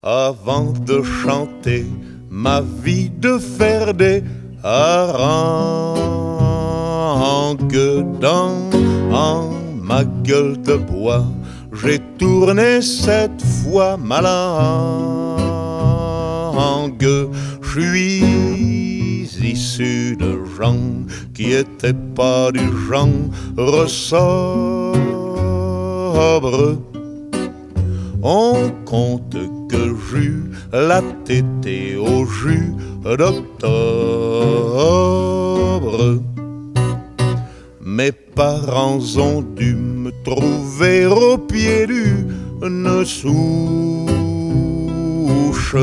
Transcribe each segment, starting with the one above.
avant de chanter ma vie, de faire des harangues dans ma gueule de bois. J'ai tourné cette fois ma langue. Je suis issu de gens qui étaient pas du genre sobre. On compte que j'eus la tétée au jus d'octobre. Mes parents ont dû me trouver au pied d'une souche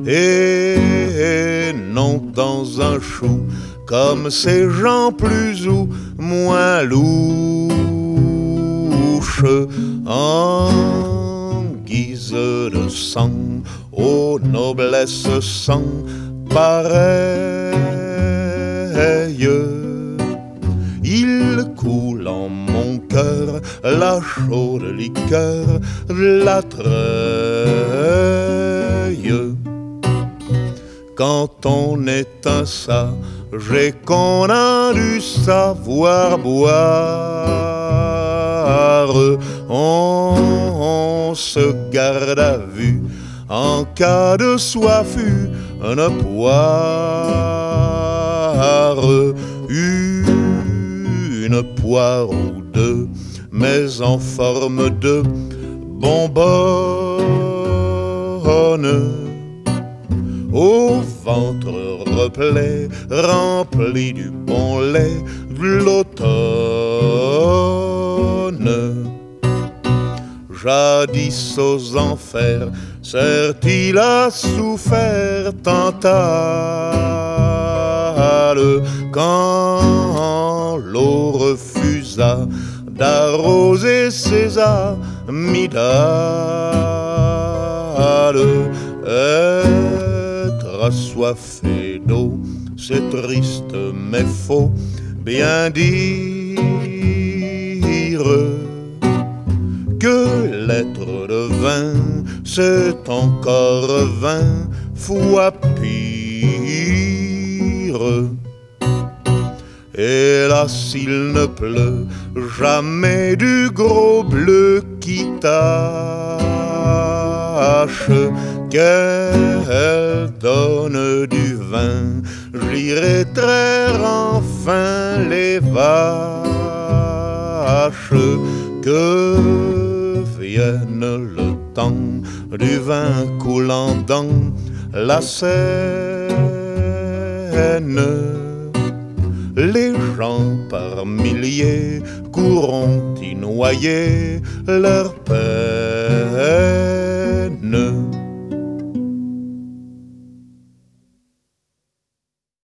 et non dans un chou, comme ces gens plus ou moins louches. En guise de sang, aux noblesses sans pareille, il coule en mon cœur la chaude liqueur de la Treuille. Quand on est un sage et qu'on a dû savoir boire, on se garde à vue en cas de soif, une poire, une poire ou deux, mais en forme de bonbonne, au ventre replet, rempli du bon lait de l'automne. Jadis aux enfers, certes il a souffert Tantale, quand l'eau refusa d'arroser ses amygdales. Être assoiffé d'eau, c'est triste mais faut bien dire que l'être de vin, c'est encore 20 fois pire. Et là, s'il ne pleut jamais du gros bleu qui tâche, qu'elle donne du vin, j'irai traire enfin les vaches. Que vienne le temps du vin coulant dans la Seine. Les gens par milliers courront y noyer leur peine.